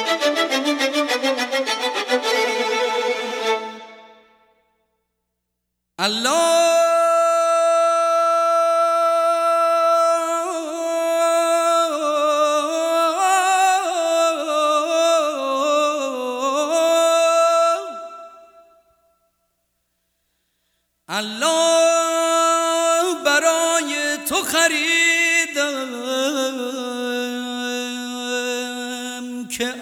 الله برای تو خریدم که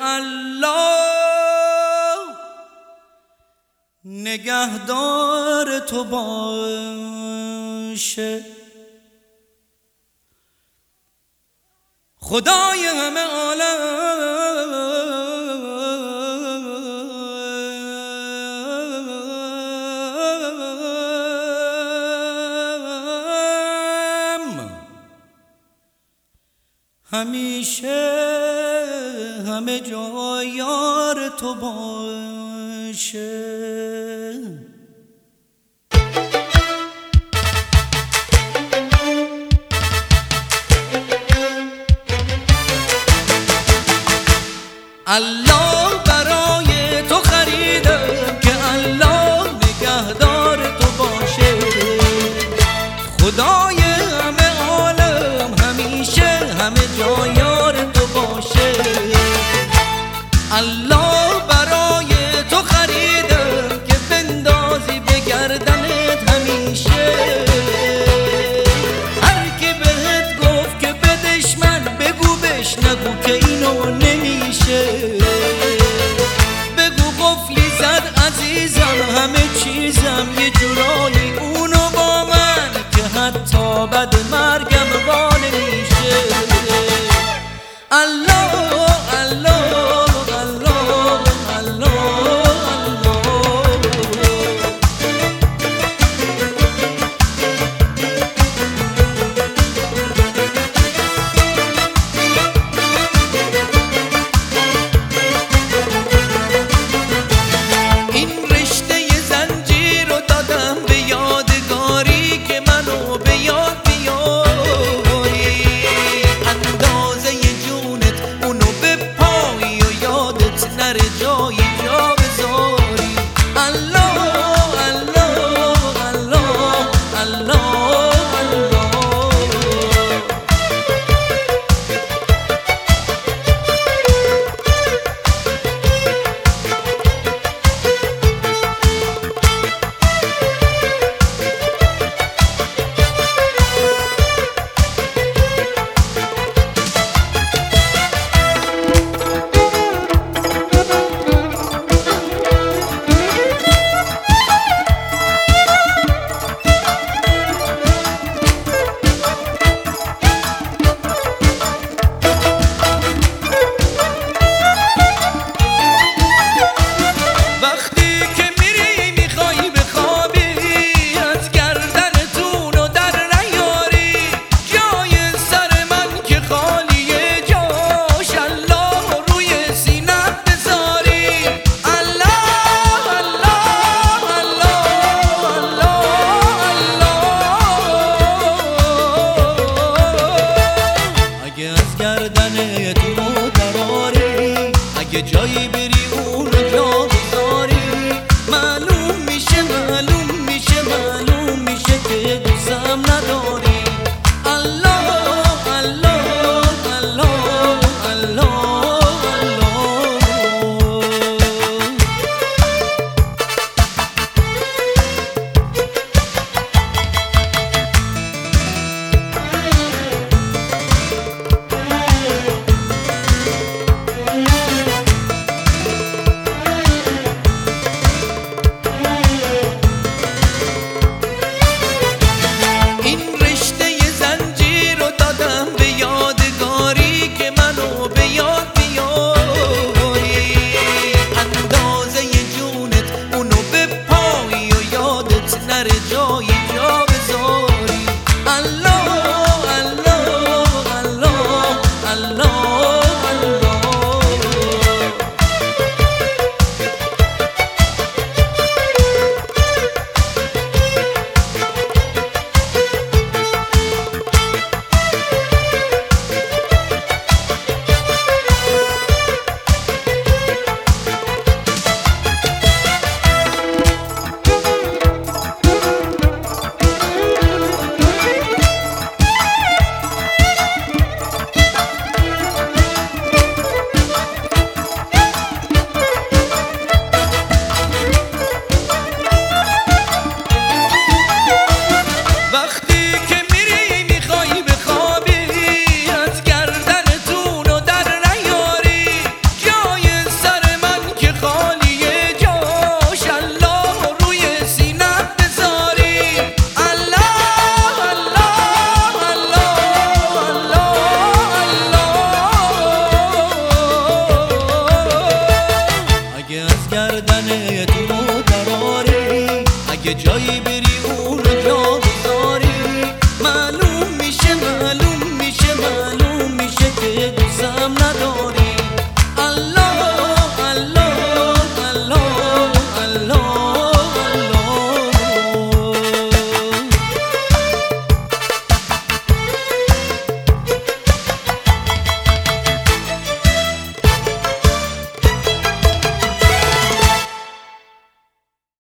الله نگهدار تو باشه. خدای همه عالم همیشه همه جا یار تو باشه. الله برای تو خریدم که الله نگهدار تو باشه. خدای همه عالم همیشه همه جا یار تو باشه. الله برای تو خریدم که بندازی به گردنت همیشه. هر کی بهت گفت که بدش من بگو بش نگو که اینو نمیشه. بگو قفلی زد عزیزم همه چیزم یه جورایی اونو با من که حتی بعد مرگم با نمیشه. الله الله الله الله اگه جایی بری اون رو جا بذاری معلوم میشه که دوستم نداری. الله الله الله الله دلتونو دراری، اگه جایی بری اونو جا